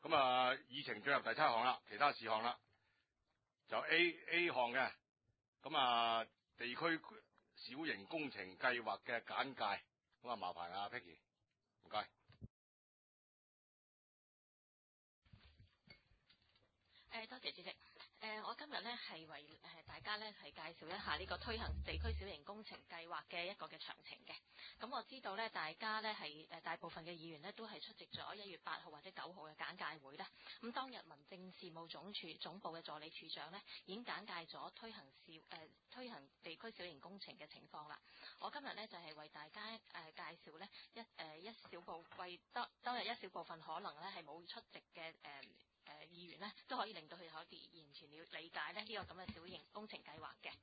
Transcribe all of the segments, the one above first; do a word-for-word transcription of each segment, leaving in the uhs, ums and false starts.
咁啊，議程進入第七項啦，其他事項啦，就 A A 項嘅，咁啊，地區小型工程計劃嘅簡介，咁啊，麻煩啊 Peggy， 唔該。 誒，多謝主席。誒，我今日咧係為誒大家咧係介紹一下呢個推行地區小型工程計劃嘅一個嘅詳情嘅。咁我知道咧，大家咧係誒大部分嘅議員咧都係出席咗一月八號或者九號嘅簡介會啦。咁當日民政事務總署總部嘅助理處長咧已經簡介咗推行小誒、呃、推行地區小型工程嘅情況啦。我今日咧就係、是、為大家誒、呃、介紹咧一誒、呃、一小部為當當日一小部分可能咧係冇出席嘅誒。呃誒、呃、議員咧都可以令到佢可以完全了理解咧呢、這個咁嘅小型工程計劃嘅。誒、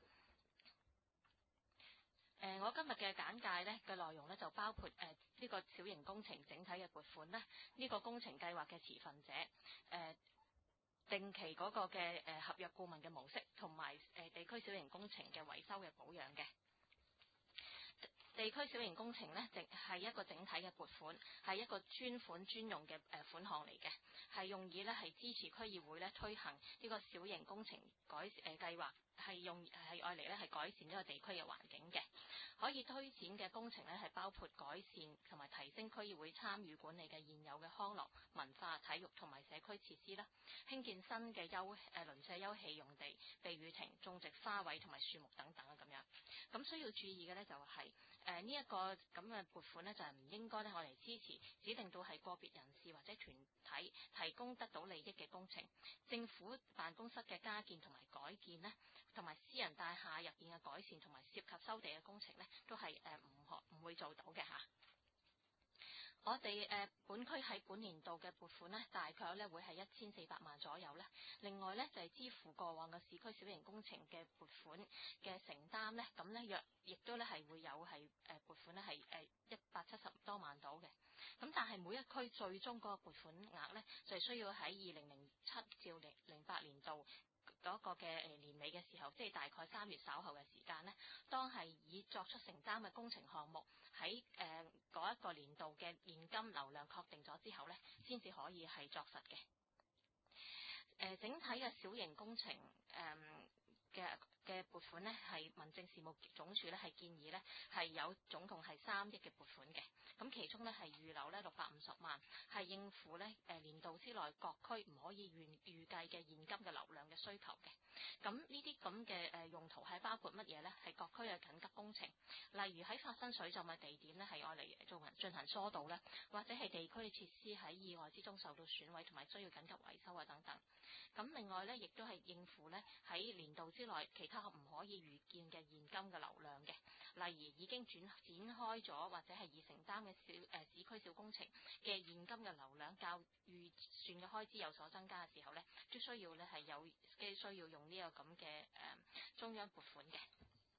呃，我今日嘅簡介咧嘅內容咧就包括誒呢、呃這個小型工程整體嘅撥款啦，呢、這個工程計劃嘅持份者，誒、呃、定期嗰個嘅誒合約顧問嘅模式，同埋誒地區小型工程嘅維修嘅保養嘅。地區小型工程呢，淨係一個整體嘅撥款，係一個專款專用嘅誒款項嚟嘅，係用以咧係支持區議會咧推行呢個小型工程改誒計劃，係用係愛嚟咧係改善呢個地區嘅環境嘅。可以推展嘅工程咧係包括改善同埋提升區議會參與管理嘅現有嘅康樂、文化、體育同埋社區設施啦，興建新嘅休誒鄰舍休憩用地、避雨亭、種植花卉同埋樹木等等啊咁樣。咁需要注意嘅咧就係誒呢一個咁嘅撥款咧就係唔應該咧我嚟支持指定到係個別人士或者團體提供得到利益嘅工程，政府辦公室嘅加建同埋改建咧，同埋私人大廈入邊嘅改善同埋涉及收地嘅工程咧，都係誒唔可唔會做到嘅嚇。我哋誒、呃、本區喺本年度嘅撥款咧，大概咧會係一千四百萬左右咧。另外咧就係、是、支付過往嘅市區小型工程嘅撥款嘅承擔咧，咁咧約亦都咧係會有係誒撥款咧係誒一百七十多萬到嘅。咁但係每一區最終嗰個撥款額咧，就係需要喺二零零七至零零八年度嗰個嘅誒年尾嘅時候，即係大概三月稍後嘅時間呢，當係已作出承擔嘅工程項目喺誒嗰一個年度嘅現金流量確定咗之後呢，先至可以係作實嘅。誒、呃、整體嘅小型工程誒嘅嘅撥款呢，係民政事務總署呢係建議呢係有總共係三億嘅撥款嘅，咁其中呢係預留呢六百五十萬係應付呢誒年度之內各區唔可以預預計嘅現金嘅流量嘅需求嘅。咁呢啲咁嘅誒用途係包括乜嘢呢？係各區嘅緊急工程，例如喺發生水浸嘅地點呢係愛嚟做進行疏導呢，或者係地區嘅設施喺意外之中受到損毀同埋需要緊急維修啊等等。咁另外呢，亦都係應付呢喺年度之內其他唔可以預見嘅現金嘅流量嘅，例如已經轉展開咗或者係已承擔嘅小誒、呃、市區小工程嘅現金嘅流量較預算嘅開支有所增加嘅時候呢，都需要呢係有嘅需要用呢個咁嘅誒中央撥款嘅。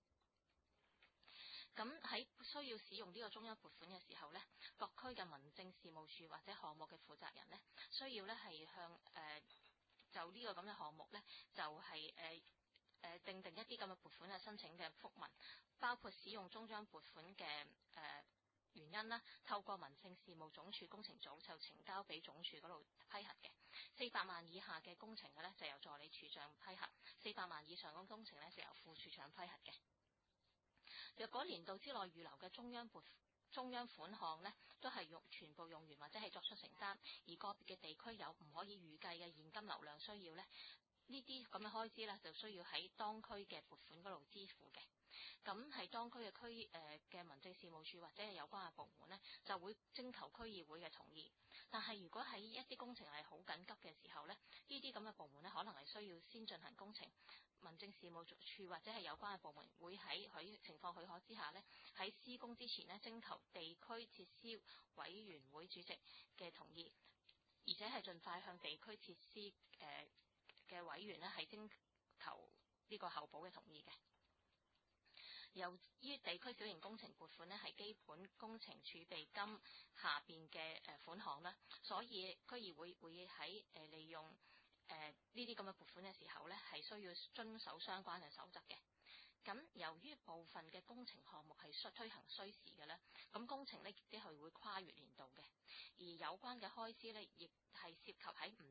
咁喺需要使用呢個中央撥款嘅時候呢，各區嘅民政事務處或者項目嘅負責人呢，需要呢係向誒、呃、就呢個咁嘅項目呢，就係誒誒訂定一啲咁嘅撥款嘅申請嘅覆文，包括使用中央撥款嘅誒、呃、原因啦，透過民政事務總署工程組就呈交俾總署嗰度批核嘅。四百萬以下嘅工程嘅呢，就由助理處長批核，四百萬以上嘅工程呢，就由副處長批核嘅。若果年度之內預留嘅中央撥中央款項呢，都係用全部用完或者係作出承擔，而個別嘅地區有唔可以預計嘅現金流量需要呢，呢啲咁嘅開支呢，就需要喺當區嘅撥款嗰度支付嘅。咁係當區嘅區誒嘅民政事務處或者係有關嘅部門呢，就會徵求區議會嘅同意。但係如果喺一啲工程係好緊急嘅時候呢，呢啲咁嘅部門呢，可能係需要先進行工程。民政事務處或者係有關嘅部門會喺許情況許可之下呢，喺施工之前呢，徵求地區設施委員會主席嘅同意，而且係盡快向地區設施誒嘅委員呢係徵求呢個候補嘅同意嘅。由於地區小型工程撥款呢係基本工程儲備金下邊嘅誒款項啦，所以區議會會喺誒利用誒呢啲咁嘅撥款嘅時候呢，係需要遵守相關嘅守則嘅。咁由於部分嘅工程項目係需推行需時嘅呢，咁工程呢亦都係會跨越年度嘅，而有關嘅開支呢，亦係涉及喺唔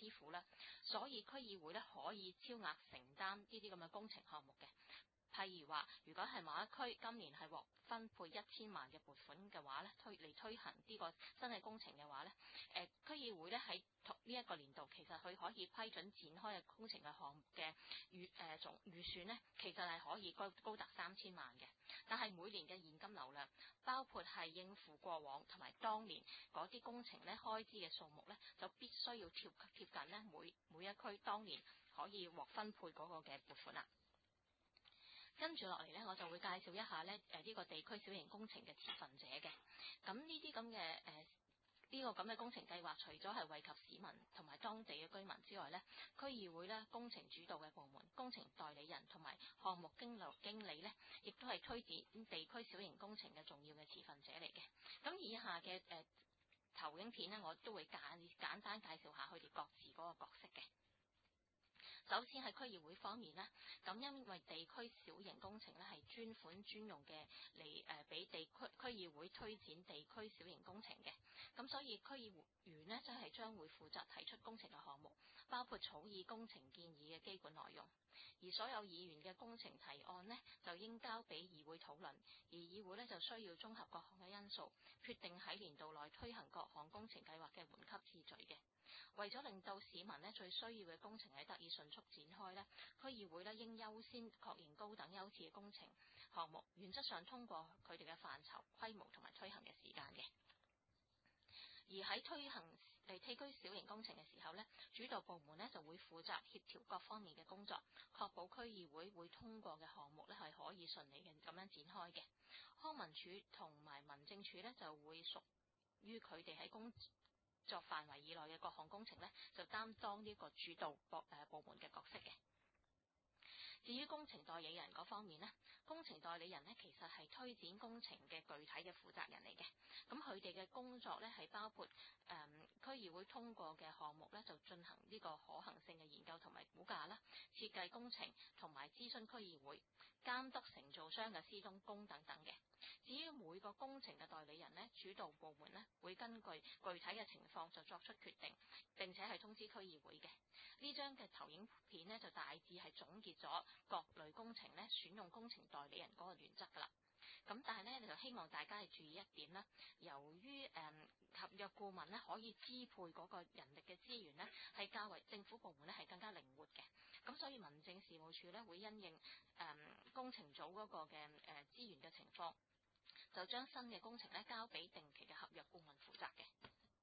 師傅啦，所以區議會咧可以超額承擔呢啲咁嘅工程項目嘅。譬如話，如果係某一區今年係獲分配一千萬嘅撥款嘅話咧，推嚟推行呢個新嘅工程嘅話咧，誒、呃、區議會咧喺呢一個年度其實佢可以批准展開嘅工程嘅項目嘅預誒總預算咧，其實係可以高高達三千萬嘅。但係每年嘅現金流量，包括係應付過往同埋當年嗰啲工程咧開支嘅數目咧，就必須要貼貼近咧每每一區當年可以獲分配嗰個嘅撥款啦。跟住落嚟咧，我就會介紹一下咧誒呢個地區小型工程嘅持份者嘅。咁呢啲咁嘅誒呢個咁嘅工程計劃，除咗係惠及市民同埋當地嘅居民之外咧，區議會咧工程主導嘅部門、工程代理人同埋項目經理經理咧，亦都係推展地區小型工程嘅重要嘅持份者嚟嘅。咁以下嘅誒、呃、投影片咧，我都會簡簡單介紹下佢哋各自嗰個角色嘅。首先喺區議會方面呢，咁因為地區小型工程咧係專款專用嘅嚟誒俾地區區議會推展地區小型工程嘅，咁所以區議員呢，即係將會負責提出工程嘅項目，包括草擬工程建議嘅基本內容，而所有議員嘅工程提案呢，就應交俾議會討論，而議會呢，就需要綜合各項嘅因素，決定喺年度內推行各項工程計劃嘅緩急次序嘅。為咗令到市民呢最需要嘅工程係得以迅速展開呢，區議會呢應優先確認高等優次嘅工程項目，原則上通過佢哋嘅範疇、規模同埋推行嘅時間嘅。而喺推行地區小型工程嘅時候呢，主導部門呢就會負責協調各方面嘅工作，確保區議會會通過嘅項目呢係可以順利嘅咁樣展開嘅。康文署同埋民政處呢就會屬於佢哋喺工作範圍以內嘅各項工程呢，就擔當呢個主導部誒部門嘅角色嘅。至於工程代理人嗰方面呢，工程代理人呢其實係推展工程嘅具體嘅負責人嚟嘅。咁佢哋嘅工作呢係包括誒、嗯、區議會通過嘅項目呢，就進行呢個可行性嘅研究同埋估價啦，設計工程同埋諮詢區議會，監督承造商嘅施工工等等嘅。至於每個工程嘅代理人呢，主導部門呢會根據具體嘅情況就作出決定，並且係通知區議會嘅。呢張嘅投影片呢，就大致係總結咗各類工程呢選用工程代理人嗰個原則㗎啦。咁但係呢，就希望大家係注意一點啦。由於誒、嗯、合約顧問呢可以支配嗰個人力嘅資源呢，係較為政府部門呢係更加靈活嘅。咁所以民政事務處呢會因應誒、嗯、工程組嗰個嘅誒、呃、資源嘅情況，就將新嘅工程呢交俾定期嘅合約顧問負責嘅。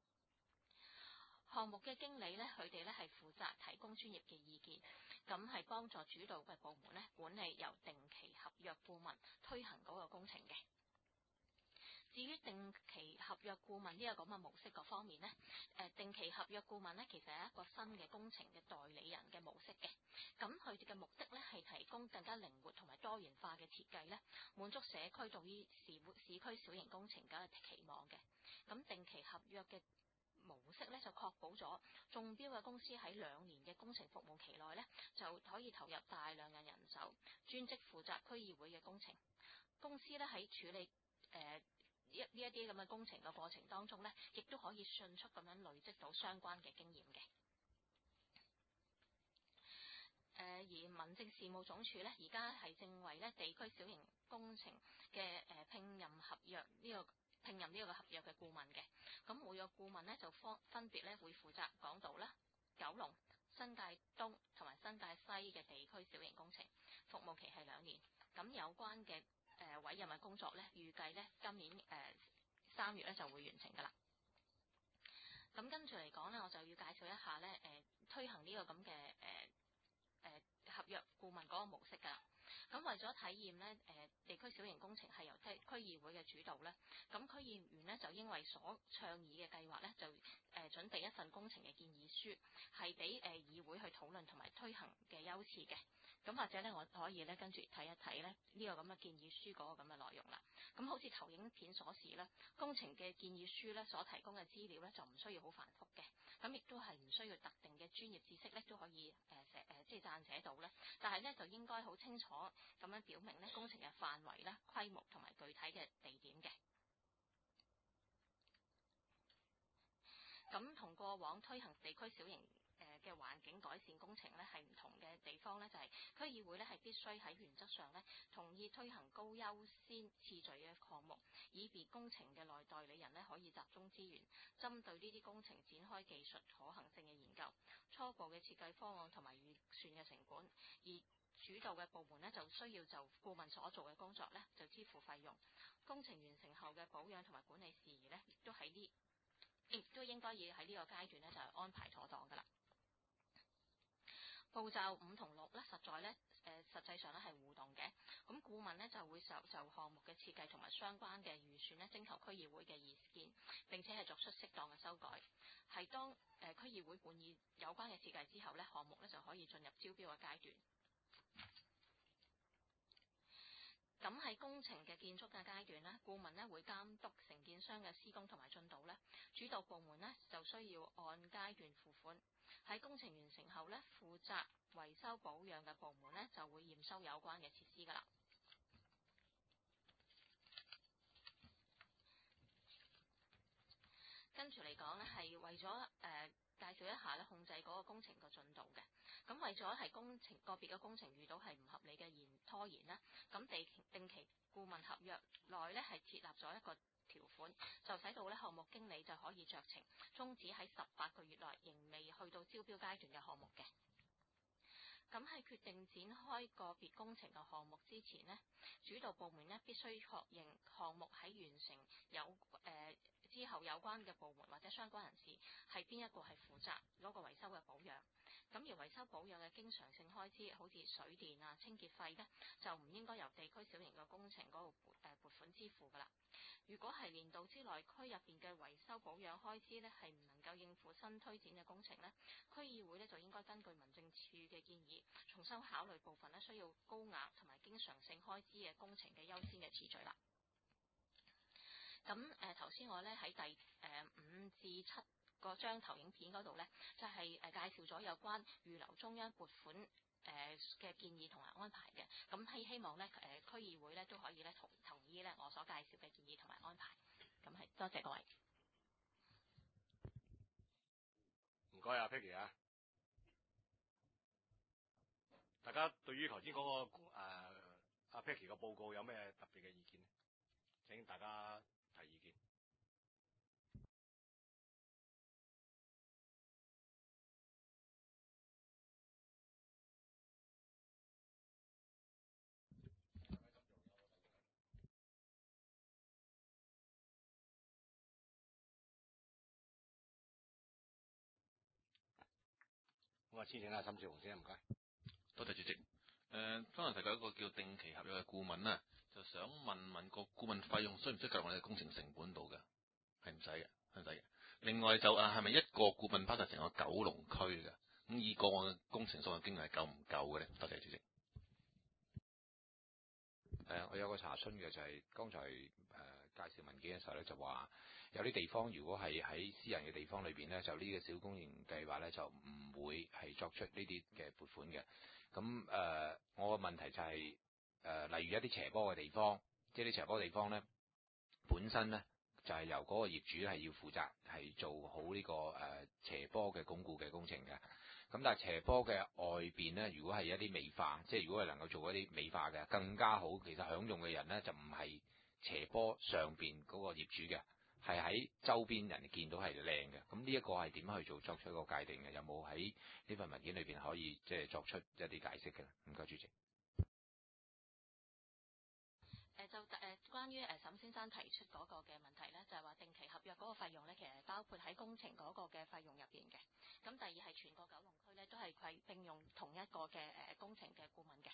項目嘅經理呢，佢哋呢係負責提供專業嘅意見，咁係幫助主導嘅部門呢管理由定期合約顧問推行嗰個工程嘅。至於定期合約顧問呢個咁嘅模式嗰方面呢，誒定期合約顧問呢其實係一個新嘅工程嘅代理人嘅模式嘅。咁佢哋嘅目的呢係提供更加靈活同埋多元化嘅設計呢，滿足社區對於市市區小型工程嘅期望嘅。咁定期合約嘅模式咧就確保咗中標嘅公司喺兩年嘅工程服務期內咧就可以投入大量嘅人手，專職負責區議會嘅工程。公司咧喺處理誒一呢一啲咁嘅工程嘅過程當中咧，亦都可以迅速咁樣累積到相關嘅經驗嘅。誒而民政事務總署咧，而家係正為咧地區小型工程嘅誒聘任合約呢個。聘任呢個合約嘅顧問嘅，咁每個顧問呢，就分分別咧會負責港島啦、九龍、新界東同埋新界西嘅地區小型工程，服務期係兩年。咁有關嘅誒、呃、委任嘅工作咧，預計咧今年誒三、呃、月咧就會完成㗎啦。咁跟住嚟講咧，我就要介紹一下咧誒、呃、推行呢個咁嘅誒誒合約顧問嗰個模式㗎啦。咁為咗體驗咧，誒地區小型工程係由區區議會嘅主導咧，咁區議員咧就因為所倡議嘅計劃咧，就誒準備一份工程嘅建議書，係俾誒議會去討論同埋推行嘅優次嘅。咁或者咧，我可以咧跟住睇一睇咧呢個咁嘅建議書嗰個咁嘅內容啦。咁好似投影片所示咧，工程嘅建議書咧所提供嘅資料咧就唔需要好繁複嘅，咁亦都係唔需要特定嘅專業知識咧都可以誒寫誒即係撰寫到咧。但係咧就應該好清楚咁樣表明咧工程嘅範圍啦、規模同埋具體嘅地點嘅。咁同過往推行地區小型誒嘅環境改善工程咧係唔同嘅地方咧，就係、是、區議會咧係必須喺原則上咧同意推行高優先次序嘅項目，以便工程嘅內代理人咧可以集中資源，針對呢啲工程展開技術可行性嘅研究、初步嘅設計方案同埋預算嘅成本，而主導嘅部門咧就需要就顧問所做嘅工作咧就支付費用。工程完成後嘅保養同埋管理事宜咧，亦都喺呢，亦都應該要喺呢個階段咧就係安排妥當噶啦。步驟五同六咧，實在咧誒、呃、實際上咧係互動嘅。咁顧問咧就會就就項目嘅設計同埋相關嘅預算咧徵求區議會嘅意見，並且係作出適當嘅修改。係當誒、呃、區議會滿意有關嘅設計之後咧，項目咧就可以進入招標嘅階段。咁喺工程嘅建築嘅階段咧，顧問咧會監督承建商嘅施工同埋進度咧，主導部門咧就需要按階段付款。喺工程完成後咧，負責維修保養嘅部門咧就會驗收有關嘅設施噶啦。跟住嚟講咧，係為咗誒、呃、介紹一下咧控制嗰個工程個進度嘅。咁為咗係工程個別嘅工程遇到係唔合理嘅延拖延啦，咁定定期顧問合約內咧係設立咗一個條款，就使到咧項目經理就可以酌情終止喺十八個月內仍未去到招標階段嘅項目嘅。咁喺決定展開個別工程嘅項目之前呢，主導部門呢必須確認項目喺完成有誒、呃、之後有關嘅部門或者相關人士係邊一個係負責嗰個維修嘅保養。咁而維修保養嘅經常性開支，好似水電啊、清潔費呢，就唔應該由地區小型嘅工程嗰度撥誒撥款支付噶啦。如果係年度之內區入邊嘅維修保養開支呢，係唔能夠應付新推展嘅工程呢，區議會呢就應該根據民政處嘅建議，重新考慮部分呢需要高額同埋經常性開支嘅工程嘅優先嘅次序啦。咁誒頭先我咧喺第誒、呃、五至七個張投影片嗰度咧，就係、是、誒介紹咗有關預留中央撥款誒嘅建議同埋安排嘅。咁希希望咧誒區議會咧都可以咧同同意咧我所介紹嘅建議同埋安排。咁係多謝各位。 唔該啊 Peggy 啊，大家對於頭先嗰個誒阿 Peggy 嘅報告有咩特別嘅意見呢？請大家提意見。咁啊，先請阿沈志雄先，唔該。 多謝主席。誒、呃，剛才提及一個叫定期合約嘅顧問啦，就想問問個顧問費用需唔需要計入我哋嘅工程成本度嘅？係唔使嘅，係唔使嘅。另外就啊，係咪一個顧問包晒成個九龍區嘅？咁以個案嘅工程數量經驗係夠唔夠嘅咧？多謝主席。 誒，我有個查詢嘅就係、是、剛才誒、呃、介紹文件嘅時候咧，就話有啲地方如果係喺私人嘅地方裏邊咧，就呢個小公營計劃咧就唔會係作出呢啲嘅撥款嘅。咁誒、呃，我個問題就係、是、誒、呃，例如一啲斜坡嘅地方，即係啲斜坡地方咧，本身咧就係、是、由嗰個業主係要負責係做好呢、這個誒、呃、斜坡嘅鞏固嘅工程嘅。咁但係斜坡嘅外邊咧，如果係一啲美化，即係如果係能夠做一啲美化嘅，更加好。其實享用嘅人咧就唔係斜坡上邊嗰個業主嘅，係喺周邊人見到係靚嘅。咁呢一個係點樣去做作出一個界定嘅？有冇喺呢份文件裏邊可以即係作出一啲解釋嘅？唔該，主席。 誒就誒關於誒沈先生提出嗰個嘅問題咧，就係話定期合約嗰個費用咧，其實係包括喺工程嗰個嘅費用入邊嘅。咁第二係全個九龍區咧都係佢並用同一個嘅誒工程嘅顧問嘅。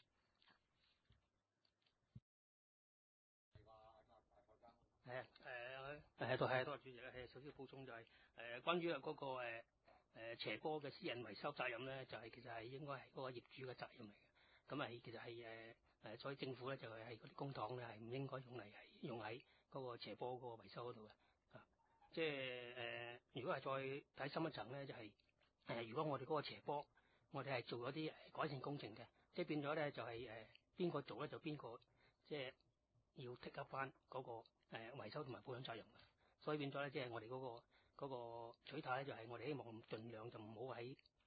係啊，誒誒，都係多謝主席啦。係首先補充就係、是、誒、呃、關於啊嗰個誒誒、呃、斜坡嘅私人維修責任咧，就係、是、其實係應該係嗰個業主嘅責任嚟嘅。咁啊，其實係誒誒，所以政府咧就係係嗰啲公帑咧係唔應該用嚟係用喺嗰個斜坡嗰個維修嗰度嘅。啊，即係誒、呃，如果係再睇深一層咧，就係、是、誒、呃，如果我哋嗰個斜坡，我哋係做咗啲改善工程嘅，即係變咗咧就係誒邊個做咧就邊個即係要 take up 翻嗰個。誒維修同埋保養責任嘅，所以變咗咧，即係我哋嗰個嗰個取態咧，就係我哋希望盡量就唔好喺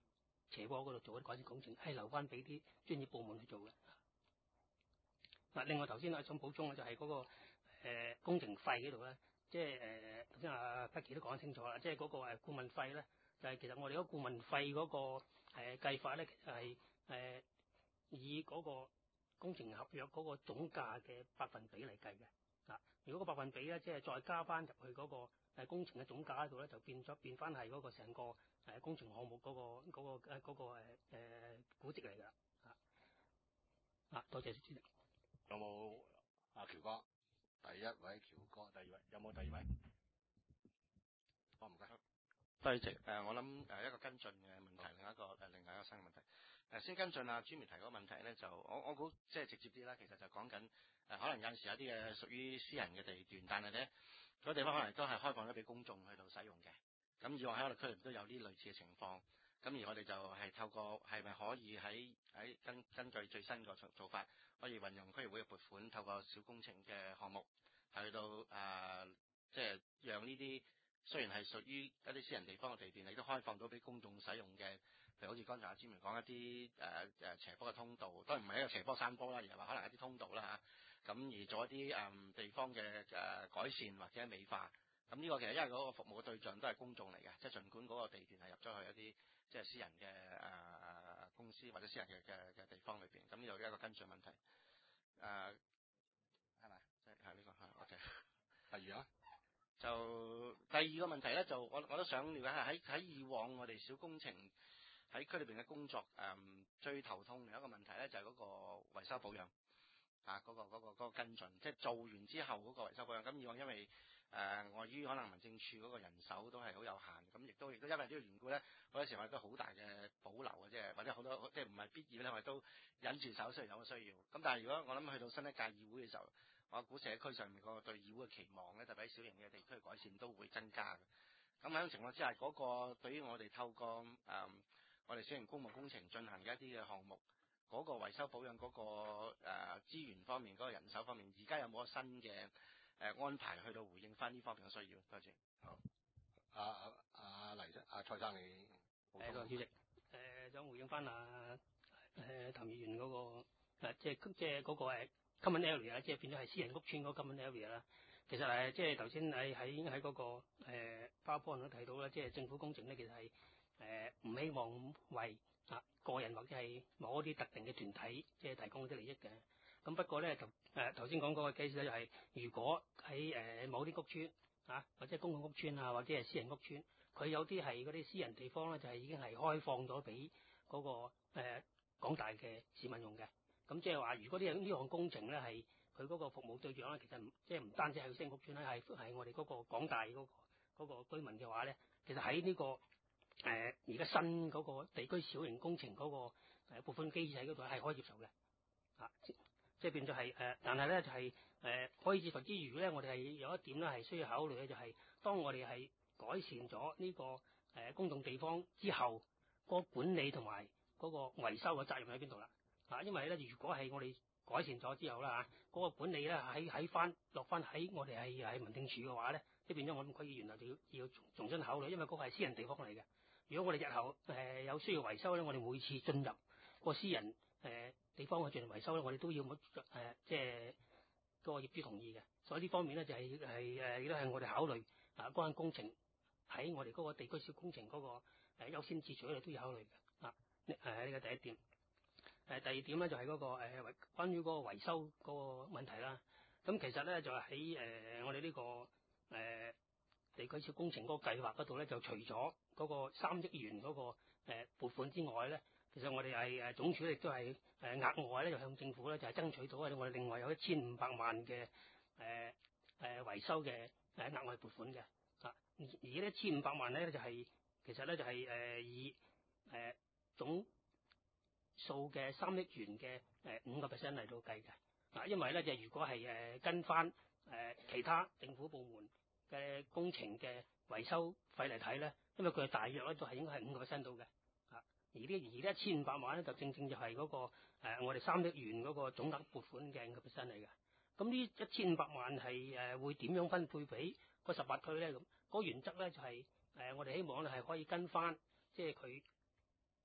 斜坡嗰度做啲改善工程，係留翻俾啲專業部門去做嘅。嗱，另外頭先我想補充嘅就係嗰、那個、呃、工程費嗰度咧，即係誒頭先阿 Becky 都講得清楚啦，即係嗰個誒顧問費咧，就係、是、其實我哋嗰顧問費嗰、那個誒、呃、計法咧，其實係誒、呃、以嗰個工程合約嗰個總價嘅百分比嚟計嘅。嗱，如果個百分比咧，即係再加翻入去嗰個誒工程嘅總價嗰度咧，就變咗變翻係嗰個成個誒工程項目嗰、那個嗰、那個誒嗰、那個誒誒估值嚟㗎。啊，啊，多謝主席。 有冇阿喬哥？第一位喬哥，第二位有冇第二位？好，唔該。 多謝誒，我諗誒一個跟進嘅問題，另一個誒另外一個新嘅問題。誒先跟進啊，朱明提嗰個問題咧，就我我估即係直接啲啦，其實就講緊誒，可能有陣時有啲嘅屬於私人嘅地段，但係咧嗰地方可能都係開放咗俾公眾去到使用嘅。咁以往喺我哋區域都有啲類似嘅情況。咁而我哋就係透過係咪可以喺喺根根據最新個做法，可以運用區議會嘅撥款，透過小工程嘅項目，去到誒，即、呃、係、就是、讓呢啲雖然係屬於一啲私人地方嘅地段，亦都開放到俾公眾使用嘅，譬如好似剛才阿朱明講一啲誒誒斜坡嘅通道，當然唔係一個斜坡山坡啦，而係話可能一啲通道啦嚇，咁、啊、而做一啲誒、呃、地方嘅誒、呃、改善或者美化。咁呢個其實因為嗰個服務嘅對象都係公眾嚟嘅，即係儘管嗰個地段係入咗去一啲即係私人嘅誒、呃、公司或者私人嘅嘅嘅地方裏邊，咁呢度一個跟進問題。誒係咪？即係係呢個係 OK。 第二啊， 就第二個問題咧，就我我都想了解下喺喺以往我哋小工程喺區裏邊嘅工作，誒、嗯、最頭痛嘅一個問題咧，就係、是、嗰個維修保養啊，嗰、那個嗰、那個嗰、那個跟進，即係做完之後嗰個維修保養。咁以往因為誒礙於可能民政處嗰個人手都係好有限，咁亦都亦都因為呢個緣故咧，好多時我哋都好大嘅保留嘅，即係或者好多即係唔係必要咧，我哋都忍住手，雖然有個需要。咁但係如果我諗去到新一屆議會嘅時候，我估社區上面個對議會嘅期望咧，特別喺小型嘅地區嘅改善都會增加嘅。咁喺咁情況之下，嗰、那個對於我哋透過誒、嗯、我哋小型公務工程進行嘅一啲嘅項目，嗰、那個維修保養嗰、那個誒、呃、資源方面，嗰、那個人手方面，而家有冇新嘅誒、呃、安排去到回應翻呢方面嘅需要？多謝。 好，阿阿阿黎生，阿蔡生你。 誒，個主席，誒、呃、想回應翻啊誒譚議員嗰、那個誒，即係即係嗰個誒 common area 啦，即係變咗係私人屋邨嗰 common area 啦。其實誒，即係頭先喺喺喺嗰個誒 PowerPoint 都睇到啦，即係政府工程咧，其實係誒唔希望為啊個人或者係某一啲特定嘅團體即係提供啲利益嘅。咁不過咧，就誒頭先講嗰個 case 咧，就係如果喺誒某啲屋邨啊，或者公共屋邨啊，或者係私人屋邨，佢有啲係嗰啲私人地方咧，就係已經係開放咗俾嗰個誒廣大嘅市民用嘅。咁即係話，如果呢樣呢項工程咧係佢嗰個服務對象咧，其實唔即係唔單止係私人屋邨咧，係係我哋嗰個廣大嗰個嗰個居民嘅話咧，其實喺呢個誒而家新嗰個地區小型工程嗰個誒撥款機制嗰度係可以接受嘅。啊，即係變咗係誒，但係咧就係誒可以接受之餘咧，我哋係有一點咧係需要考慮嘅，就係當我哋係改善咗呢個誒公眾地方之後，嗰個管理同埋嗰個維修嘅責任喺邊度啦？啊，因為咧，如果係我哋改善咗之後啦嚇，嗰個管理咧喺喺翻落翻喺我哋係喺民政處嘅話咧，即係變咗我哋區議員啊就要要重新考慮，因為嗰個係私人地方嚟嘅。如果我哋日後誒有需要維修咧，我哋每次進入個私人誒地方去進行維修咧，我哋都要誒即係嗰個業主同意嘅。所以呢方面咧就係係誒亦都係我哋考慮啊嗰間工程喺我哋嗰個地區小工程嗰個誒優先次序咧都要考慮嘅。啊，誒呢個第一點。誒第二點咧就係嗰個誒關於嗰個維修嗰個問題啦。咁其實咧就係喺誒我哋呢個誒地區小工程嗰個計劃嗰度咧，就除咗嗰個三億元嗰個誒撥款之外咧，其實我哋係誒總署亦都係誒額外咧就向政府咧就係爭取到我哋另外有一千五百萬嘅誒誒維修嘅誒額外撥款嘅。啊，而而呢一千五百萬咧就係其實咧就係誒以誒總數嘅三億元嘅誒五個 percent 嚟到計嘅。嗱，因為咧就如果係誒跟翻誒其他政府部門嘅工程嘅維修費嚟睇咧，因為佢係大約咧都係應該係五個 percent 到嘅。啊，而呢而呢一千五百萬咧就正正就係嗰個誒我哋三億元嗰個總額撥款嘅五個 percent 嚟嘅。咁呢一千五百萬係誒會點樣分配俾嗰十八區咧？咁嗰個原則咧就係誒我哋希望咧係可以跟翻即係佢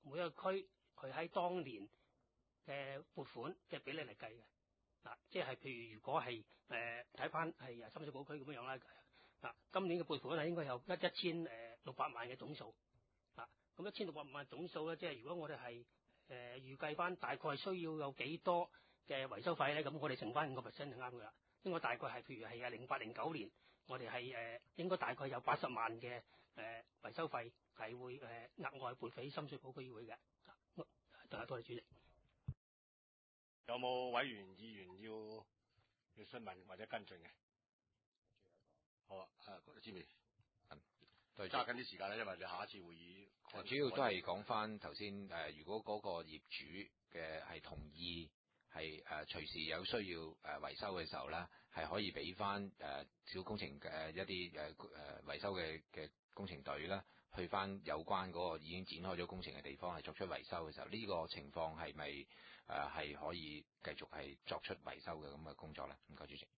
每一個區佢喺當年嘅撥款嘅比例嚟計嘅。嗱，即係譬如如果係誒睇翻係深水埗區咁樣樣啦，嗱，今年嘅撥款係應該有一一千誒六百萬嘅總數。嗱，咁一千六百萬總數咧，即係如果我哋係誒預計翻大概需要有幾多嘅維修費咧，咁我哋乘翻五個 percent 就啱噶啦。應該大概係譬如係啊零八零九年，我哋係誒應該大概有八十萬嘅誒維修費係會誒額外撥俾深水埗區議會嘅。多謝多謝主席。 有冇委員議員要要詢問或者跟進嘅？好啊，啊，知未？ 對， 揸緊啲時間啦，因為你下一次會議主要都係講翻頭先誒，如果嗰個業主嘅係同意係誒、呃、隨時有需要誒、呃、維修嘅時候咧，係可以俾翻誒小工程嘅一啲誒誒維修嘅嘅工程隊啦，去翻有關嗰個已經展開咗工程嘅地方係作出維修嘅時候，呢、這個情況係咪？誒係、呃、可以繼續係作出維修嘅咁嘅工作咧？唔該，主席。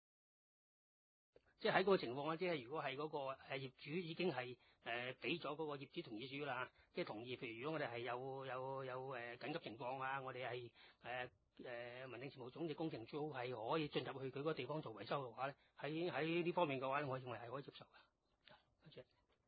即係喺嗰個情況咧，即係如果係嗰個誒業主已經係誒俾咗嗰個業主同意書啦，即係同意。譬如如果我哋係有有有誒緊急情況啊，我哋係誒誒民政事務總嘅工程組係可以進入去佢嗰個地方做維修嘅話咧，喺喺呢方面嘅話，我認為係可以接受嘅。多謝。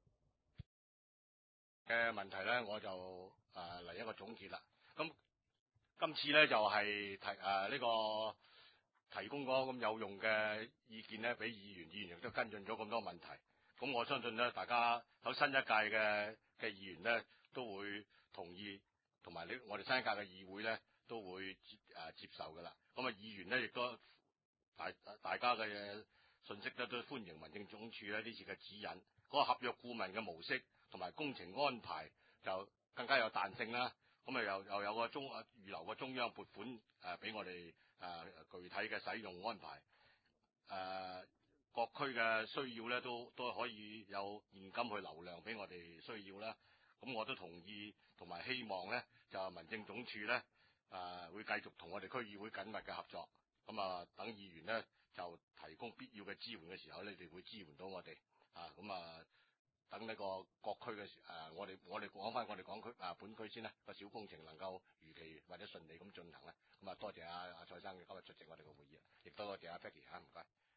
嘅問題咧，我就誒嚟、呃、一個總結啦。咁今次咧就係、是、提誒呢、呃這個提供咗咁有用嘅意見咧，俾議員，議員亦都跟進咗咁多問題。咁我相信咧，大家喺新一屆嘅嘅議員咧都會同意，同埋呢我哋新一屆嘅議會咧都會接誒、呃、接受㗎啦。咁啊，議員咧亦都大大家嘅信息咧都歡迎民政總署咧呢次嘅指引，嗰、那個合約顧問嘅模式同埋工程安排就更加有彈性啦。咁啊又又有個中啊預留個中央撥款誒俾、呃、我哋誒、呃、具體嘅使用安排誒、呃、各區嘅需要咧都都可以有現金去流量俾我哋需要啦。咁我都同意同埋希望咧就民政總署咧誒、呃、會繼續同我哋區議會緊密嘅合作。咁啊等議員咧就提供必要嘅支援嘅時候咧，你哋會支援到我哋啊。咁啊等呢個各區嘅誒、呃，我哋我哋講翻我哋港區啊本區先啦，個小工程能夠如期或者順利咁進行咧。咁啊多謝阿阿蔡生嘅今日出席我哋嘅會議，亦多謝阿 Becky 嚇，唔該。